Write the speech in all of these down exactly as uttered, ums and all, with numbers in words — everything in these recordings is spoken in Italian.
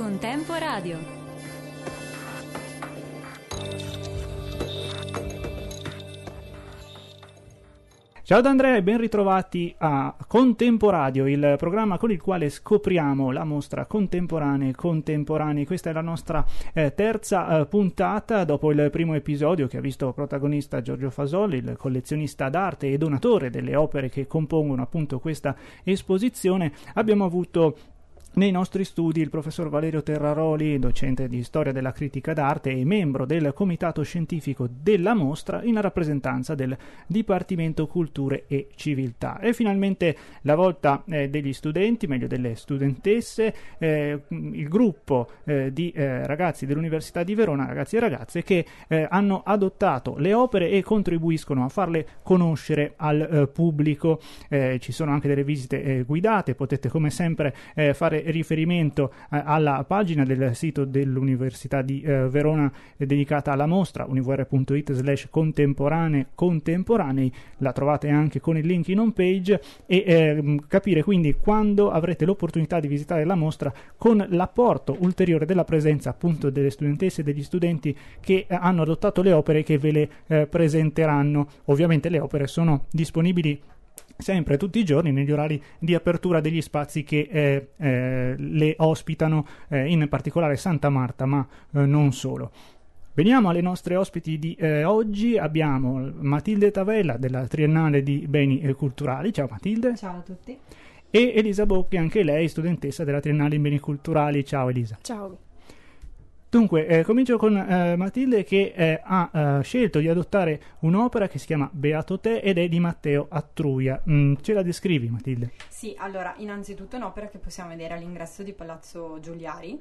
Contempo Radio. Ciao da Andrea e ben ritrovati a Contempo Radio, il programma con il quale scopriamo la mostra Contemporanee Contemporanei. Questa è la nostra eh, terza eh, puntata dopo il primo episodio che ha visto protagonista Giorgio Fasoli, il collezionista d'arte e donatore delle opere che compongono appunto questa esposizione. Abbiamo avuto nei nostri studi il professor Valerio Terraroli, docente di storia della critica d'arte e membro del comitato scientifico della mostra in rappresentanza del Dipartimento Culture e Civiltà. E finalmente la volta eh, degli studenti, meglio delle studentesse, eh, il gruppo eh, di eh, ragazzi dell'Università di Verona, ragazzi e ragazze, che eh, hanno adottato le opere e contribuiscono a farle conoscere al eh, pubblico. Eh, ci sono anche delle visite eh, guidate, potete come sempre eh, fare riferimento eh, alla pagina del sito dell'Università di eh, Verona eh, dedicata alla mostra univr.it slash contemporanee contemporanei, la trovate anche con il link in home page, e eh, capire quindi quando avrete l'opportunità di visitare la mostra con l'apporto ulteriore della presenza appunto delle studentesse e degli studenti che eh, hanno adottato le opere che ve le eh, presenteranno. Ovviamente le opere sono disponibili sempre tutti i giorni negli orari di apertura degli spazi che eh, eh, le ospitano, eh, in particolare Santa Marta, ma eh, non solo. Veniamo alle nostre ospiti di eh, oggi. Abbiamo Matilde Tavella della Triennale di Beni eh, Culturali. Ciao Matilde. Ciao a tutti. E Elisa Bocchi, anche lei studentessa della Triennale in Beni Culturali. Ciao Elisa. Ciao. Dunque, eh, comincio con eh, Matilde che eh, ha eh, scelto di adottare un'opera che si chiama Beato te ed è di Matteo Attruia. Mm, ce la descrivi, Matilde? Sì, allora, innanzitutto è un'opera che possiamo vedere all'ingresso di Palazzo Giuliari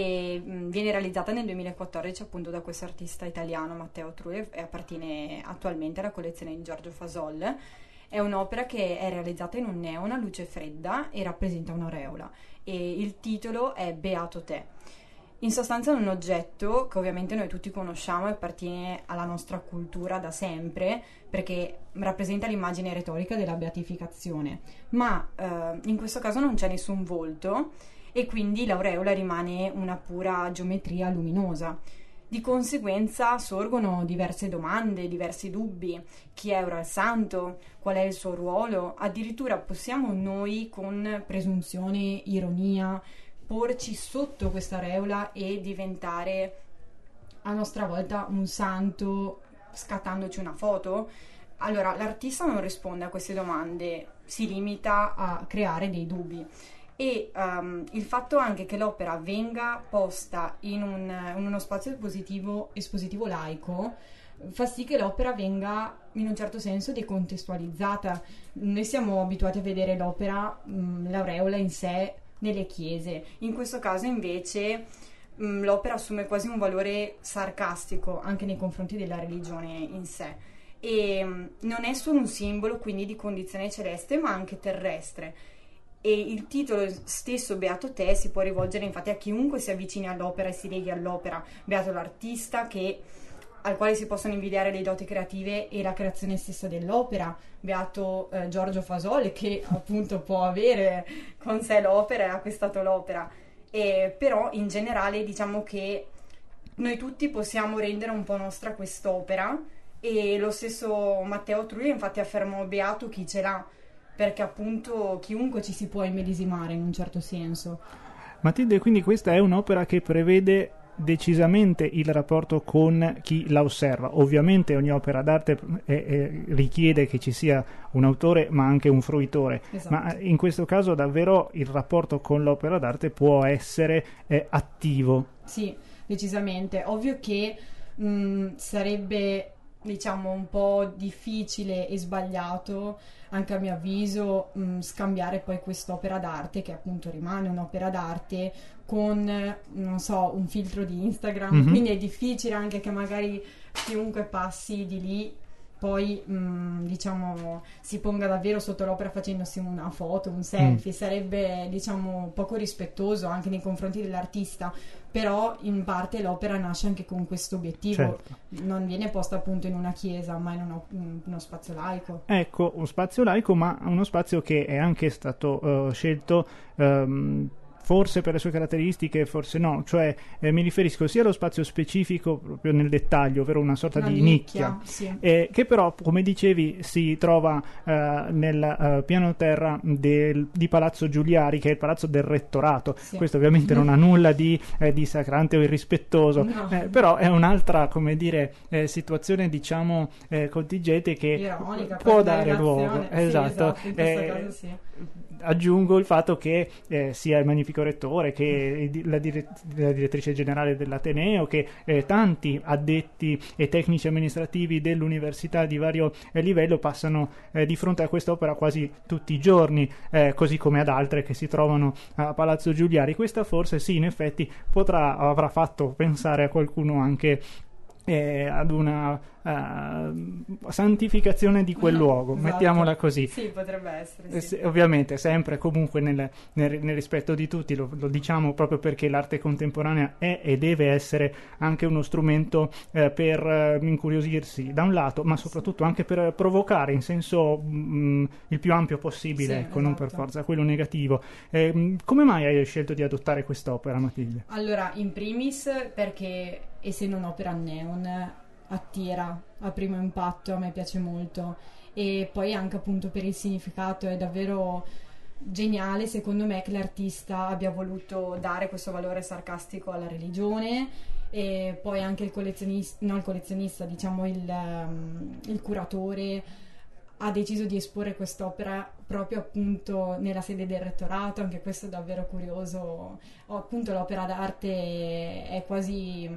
e mh, viene realizzata nel duemilaquattordici appunto da questo artista italiano Matteo Attruia e appartiene attualmente alla collezione di Giorgio Fasol. È un'opera che è realizzata in un neon a luce fredda e rappresenta un'aureola e il titolo è Beato te. In sostanza è un oggetto che ovviamente noi tutti conosciamo e appartiene alla nostra cultura da sempre perché rappresenta l'immagine retorica della beatificazione, ma eh, in questo caso non c'è nessun volto e quindi l'aureola rimane una pura geometria luminosa. Di conseguenza sorgono diverse domande, diversi dubbi. Chi è ora il santo? Qual è il suo ruolo? Addirittura possiamo noi con presunzione, ironia, porci sotto questa aureola e diventare a nostra volta un santo scattandoci una foto? Allora, l'artista non risponde a queste domande, si limita a creare dei dubbi e um, il fatto anche che l'opera venga posta in, un, in uno spazio espositivo, espositivo laico fa sì che l'opera venga in un certo senso decontestualizzata. Noi siamo abituati a vedere l'opera, mh, l'aureola in sé nelle chiese, in questo caso invece mh, l'opera assume quasi un valore sarcastico anche nei confronti della religione in sé e mh, non è solo un simbolo quindi di condizione celeste ma anche terrestre e il titolo stesso Beato te si può rivolgere infatti a chiunque si avvicini all'opera e si leghi all'opera. Beato l'artista che al quale si possono invidiare le doti creative e la creazione stessa dell'opera, beato eh, Giorgio Fasoli che appunto può avere con sé l'opera e ha acquistato l'opera, e, però in generale diciamo che noi tutti possiamo rendere un po' nostra quest'opera e lo stesso Matteo Attruia infatti affermò beato chi ce l'ha, perché appunto chiunque ci si può immedesimare in un certo senso. Matilde, quindi questa è un'opera che prevede decisamente il rapporto con chi la osserva. Ovviamente ogni opera d'arte è, è, richiede che ci sia un autore ma anche un fruitore, esatto. Ma in questo caso davvero il rapporto con l'opera d'arte può essere eh, attivo. Sì, decisamente. Ovvio che mh, sarebbe diciamo un po' difficile e sbagliato anche a mio avviso mh, scambiare poi quest'opera d'arte che appunto rimane un'opera d'arte con non so un filtro di Instagram, mm-hmm. Quindi è difficile anche che magari chiunque passi di lì poi mh, diciamo si ponga davvero sotto l'opera facendosi una foto, un selfie, mm. sarebbe diciamo poco rispettoso anche nei confronti dell'artista, però in parte l'opera nasce anche con questo obiettivo, certo. Non viene posta appunto in una chiesa ma in uno, in uno spazio laico. Ecco, uno spazio laico ma uno spazio che è anche stato uh, scelto um, forse per le sue caratteristiche, forse no, cioè eh, mi riferisco sia allo spazio specifico proprio nel dettaglio, ovvero una sorta una di nicchia, nicchia, sì. eh, che però, come dicevi, si trova eh, nel eh, piano terra del, di Palazzo Giuliari, che è il palazzo del rettorato. Sì. Questo ovviamente non ha nulla di eh, dissacrante o irrispettoso, No. eh, però è un'altra, come dire, eh, situazione, diciamo, eh, contingente che Ironica, può quasi dare una luogo. relazione. Sì, Esatto. esatto, in questo Eh, caso sì. Aggiungo il fatto che eh, sia il magnifico rettore, che la, dire- la direttrice generale dell'Ateneo, che eh, tanti addetti e tecnici amministrativi dell'università di vario eh, livello passano eh, di fronte a quest'opera quasi tutti i giorni, eh, così come ad altre che si trovano a Palazzo Giuliari. Questa forse sì, in effetti potrà, avrà fatto pensare a qualcuno anche eh, ad una uh, santificazione di quel luogo, Esatto. mettiamola così. Sì, potrebbe essere, Eh, sì. se- ovviamente sempre comunque nel, nel- nel rispetto di tutti, lo, lo diciamo proprio perché l'arte contemporanea è e deve essere anche uno strumento eh, per eh, incuriosirsi da un lato, ma soprattutto anche per provocare in senso mh, il più ampio possibile, Sì, ecco, non per esatto. forza quello negativo. Eh, mh, come mai hai scelto di adottare quest'opera, Matilde? Allora, in primis perché essendo un'opera neon attira a primo impatto, a me piace molto, e poi anche appunto per il significato è davvero geniale secondo me che l'artista abbia voluto dare questo valore sarcastico alla religione, e poi anche il collezionista, no il collezionista, diciamo il, um, il curatore ha deciso di esporre quest'opera proprio appunto nella sede del rettorato. Anche questo è davvero curioso. O, appunto l'opera d'arte è quasi,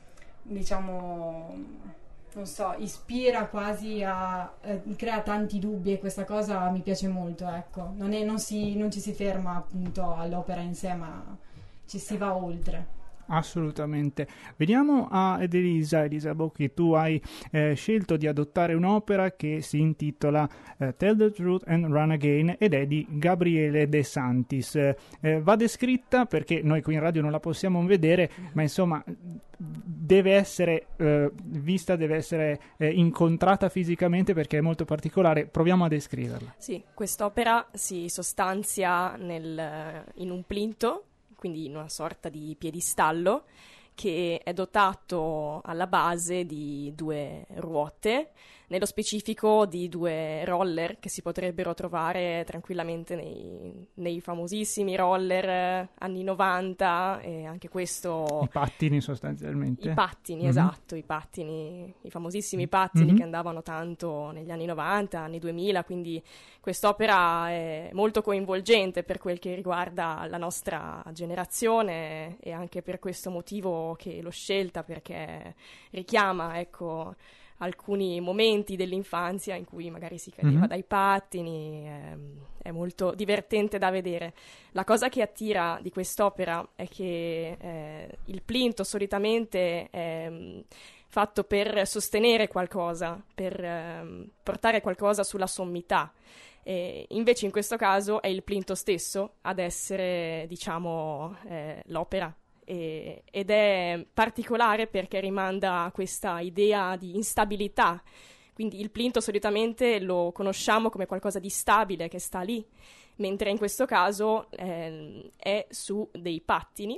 diciamo, non so, ispira quasi a eh, crea tanti dubbi, e questa cosa mi piace molto, ecco. Non, è, non, si, non ci si ferma appunto all'opera in sé, ma ci si va oltre. Assolutamente. Veniamo ad Elisa. Elisa Bocchi, tu hai eh, scelto di adottare un'opera che si intitola eh, Tell the Truth and Run Again ed è di Gabriele De Santis. Eh, va descritta perché noi qui in radio non la possiamo vedere, ma insomma deve essere eh, vista, deve essere eh, incontrata fisicamente perché è molto particolare. Proviamo a descriverla. Sì, quest'opera si sostanzia nel, in un plinto, quindi in una sorta di piedistallo, che è dotato alla base di due ruote, nello specifico di due roller che si potrebbero trovare tranquillamente nei, nei famosissimi roller eh, anni novanta, e anche questo... I pattini sostanzialmente. I pattini, Mm-hmm. esatto, i pattini, i famosissimi pattini Mm-hmm. che andavano tanto negli anni novanta, anni duemila, quindi quest'opera è molto coinvolgente per quel che riguarda la nostra generazione, e anche per questo motivo che l'ho scelta, perché richiama, ecco, alcuni momenti dell'infanzia in cui magari si cadeva Mm-hmm. dai pattini. È, è molto divertente da vedere. La cosa che attira di quest'opera è che eh, il plinto solitamente è mh, fatto per sostenere qualcosa, per ehm, portare qualcosa sulla sommità. E invece in questo caso è il plinto stesso ad essere, diciamo, eh, l'opera. E, ed è particolare perché rimanda a questa idea di instabilità. Quindi il plinto solitamente lo conosciamo come qualcosa di stabile che sta lì, mentre in questo caso eh, è su dei pattini.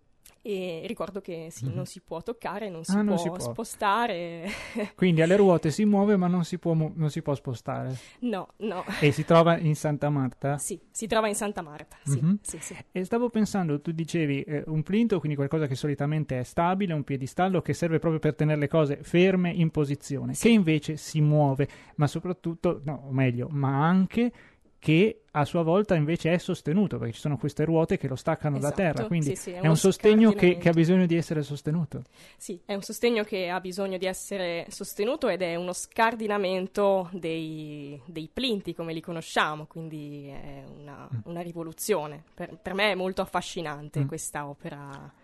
E ricordo che sì, Mm-hmm. non si può toccare, non si, Ah, può, non si può. spostare. Quindi alle ruote si muove ma non si può, mu- non si può spostare. No, no. E si trova in Santa Marta? Sì, si trova in Santa Marta, sì, Mhm. sì, sì. E stavo pensando, tu dicevi eh, un plinto, quindi qualcosa che solitamente è stabile, un piedistallo che serve proprio per tenere le cose ferme in posizione, Sì. che invece si muove, ma soprattutto, no, o meglio, ma anche che a sua volta invece è sostenuto, perché ci sono queste ruote che lo staccano Esatto, da terra, quindi sì, sì, è è uno un sostegno che, scardinamento. che ha bisogno di essere sostenuto. Sì, è un sostegno che ha bisogno di essere sostenuto, ed è uno scardinamento dei, dei plinti come li conosciamo, quindi è una, Mm. una rivoluzione. Per, per me è molto affascinante Mm. questa opera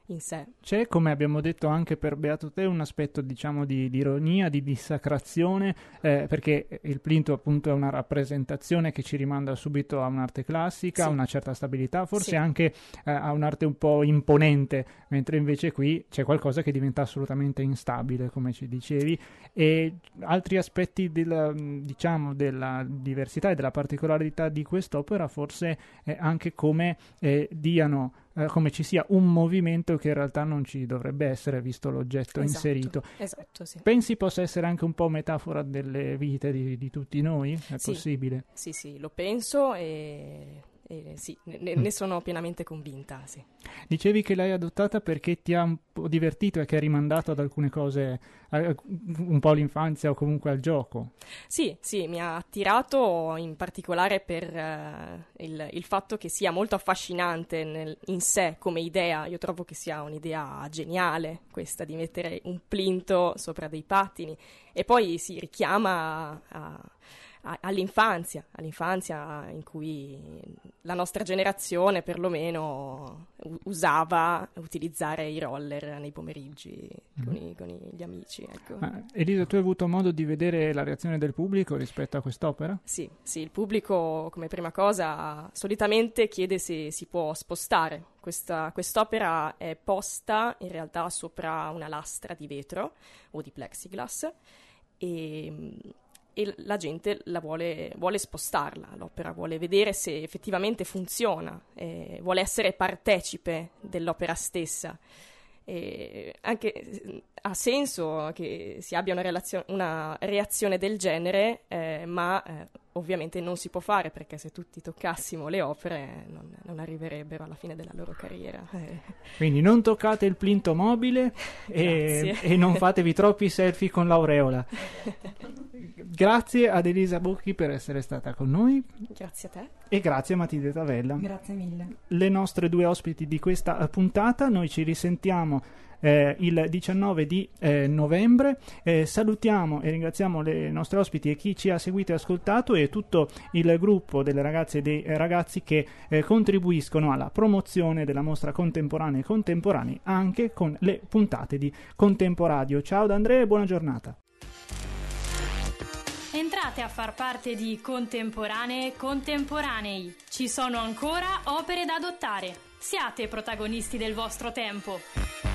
in sé. C'è, come abbiamo detto anche per Beato Te, un aspetto diciamo di, di ironia, di dissacrazione, eh, perché il plinto appunto è una rappresentazione che ci rimanda subito a un'arte classica, Sì. a una certa stabilità, forse Sì. anche eh, a un'arte un po' imponente, mentre invece qui c'è qualcosa che diventa assolutamente instabile, come ci dicevi, e altri aspetti della, diciamo, della diversità e della particolarità di quest'opera forse eh, anche come eh, diano eh, come ci sia un movimento che in realtà non ci dovrebbe essere visto l'oggetto Esatto, inserito. esatto, sì. Pensi possa essere anche un po' metafora delle vite di, di tutti noi? È Sì. possibile? Sì, sì, lo penso e, e sì, ne, ne sono pienamente convinta, sì. Dicevi che l'hai adottata perché ti ha un po' divertito e che ha rimandato ad alcune cose, eh, un po' all'infanzia o comunque al gioco. Sì, sì, mi ha attirato in particolare per eh, il, il fatto che sia molto affascinante nel- in sé come idea. Io trovo che sia un'idea geniale questa di mettere un plinto sopra dei pattini e poi si richiama a- a- all'infanzia, all'infanzia in cui la nostra generazione perlomeno u- usava utilizzare i roller nei pomeriggi con, i- con i- gli amici, ecco. Ah, Elisa, tu hai avuto modo di vedere la reazione del pubblico rispetto a quest'opera? Sì, sì, il pubblico come prima cosa solitamente chiede se si può spostare. Questa, quest'opera è posta in realtà sopra una lastra di vetro o di plexiglass e, e la gente la vuole, vuole spostarla, l'opera vuole vedere se effettivamente funziona, eh, vuole essere partecipe dell'opera stessa. E anche eh, ha senso che si abbia una, relazio- una reazione del genere, eh, ma eh, ovviamente non si può fare perché se tutti toccassimo le opere non, non arriverebbero alla fine della loro carriera. Eh. Quindi non toccate il plinto mobile e, Grazie. e non fatevi troppi selfie con l'aureola. Grazie ad Elisa Bocchi per essere stata con noi Grazie a te. e grazie a Matilde Tavella. Grazie mille. Le nostre due ospiti di questa eh, puntata, noi ci risentiamo eh, il diciannove di eh, novembre. Eh, salutiamo e ringraziamo le nostre ospiti e chi ci ha seguito e ascoltato e tutto il gruppo delle ragazze e dei eh, ragazzi che eh, contribuiscono alla promozione della mostra Contemporanei e Contemporanei anche con le puntate di Contemporadio. Ciao da Andrea e buona giornata. Entrate a far parte di Contemporanee e Contemporanei. Ci sono ancora opere da adottare. Siate protagonisti del vostro tempo.